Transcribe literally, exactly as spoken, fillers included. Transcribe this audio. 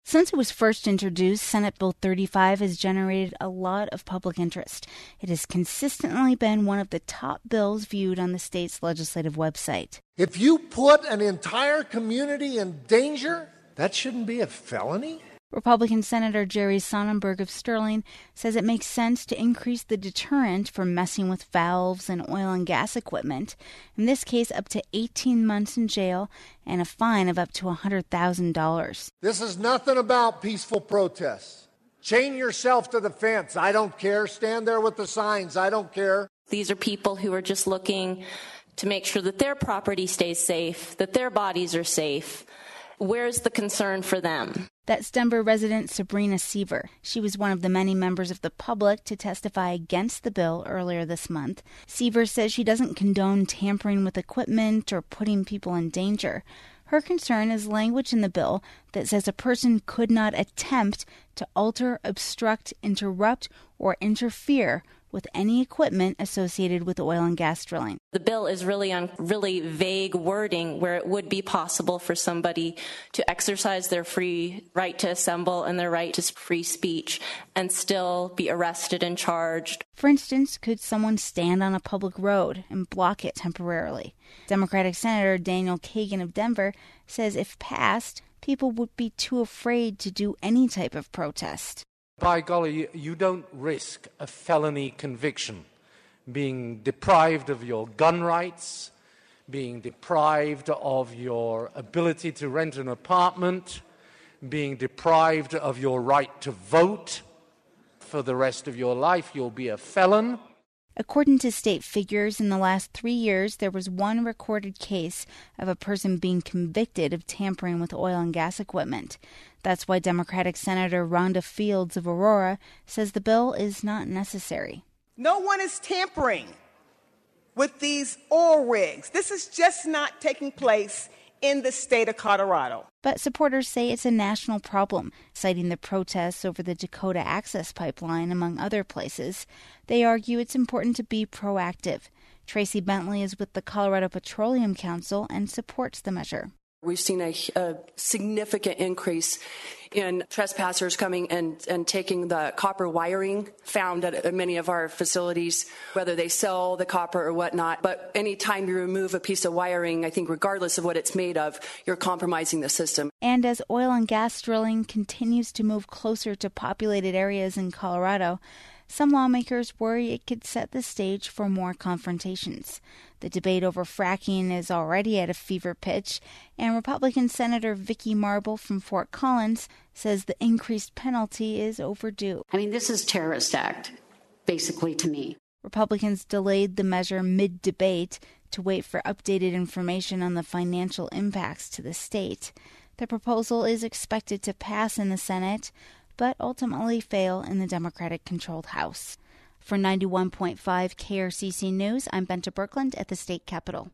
Since it was first introduced, Senate Bill thirty-five has generated a lot of public interest. It has consistently been one of the top bills viewed on the state's legislative website. If you put an entire community in danger, that shouldn't be a felony? Republican Senator Jerry Sonnenberg of Sterling says it makes sense to increase the deterrent for messing with valves and oil and gas equipment, in this case up to eighteen months in jail and a fine of up to one hundred thousand dollars. This is nothing about peaceful protests. Chain yourself to the fence. I don't care. Stand there with the signs. I don't care. These are people who are just looking to make sure that their property stays safe, that their bodies are safe. Where's the concern for them? That's Denver resident Sabrina Seaver. She was one of the many members of the public to testify against the bill earlier this month. Seaver says she doesn't condone tampering with equipment or putting people in danger. Her concern is language in the bill that says a person could not attempt to alter, obstruct, interrupt, or interfere with any equipment associated with oil and gas drilling. The bill is really on really vague wording where it would be possible for somebody to exercise their free right to assemble and their right to free speech and still be arrested and charged. For instance, could someone stand on a public road and block it temporarily? Democratic Senator Daniel Kagan of Denver says if passed, people would be too afraid to do any type of protest. By golly, you don't risk a felony conviction, being deprived of your gun rights, being deprived of your ability to rent an apartment, being deprived of your right to vote. For the rest of your life, you'll be a felon. According to state figures, in the last three years, there was one recorded case of a person being convicted of tampering with oil and gas equipment. That's why Democratic Senator Rhonda Fields of Aurora says the bill is not necessary. No one is tampering with these oil rigs. This is just not taking place in the state of Colorado. But supporters say it's a national problem, citing the protests over the Dakota Access Pipeline, among other places. They argue it's important to be proactive. Tracy Bentley is with the Colorado Petroleum Council and supports the measure. We've seen a, a significant increase in trespassers coming and, and taking the copper wiring found at many of our facilities, whether they sell the copper or whatnot. But anytime you remove a piece of wiring, I think regardless of what it's made of, you're compromising the system. And as oil and gas drilling continues to move closer to populated areas in Colorado, some lawmakers worry it could set the stage for more confrontations. The debate over fracking is already at a fever pitch, and Republican Senator Vicki Marble from Fort Collins says the increased penalty is overdue. I mean, this is terrorist act, basically, to me. Republicans delayed the measure mid-debate to wait for updated information on the financial impacts to the state. The proposal is expected to pass in the Senate, but ultimately fail in the Democratic-controlled House. For ninety-one point five K R C C News, I'm Benta Birkeland at the State Capitol.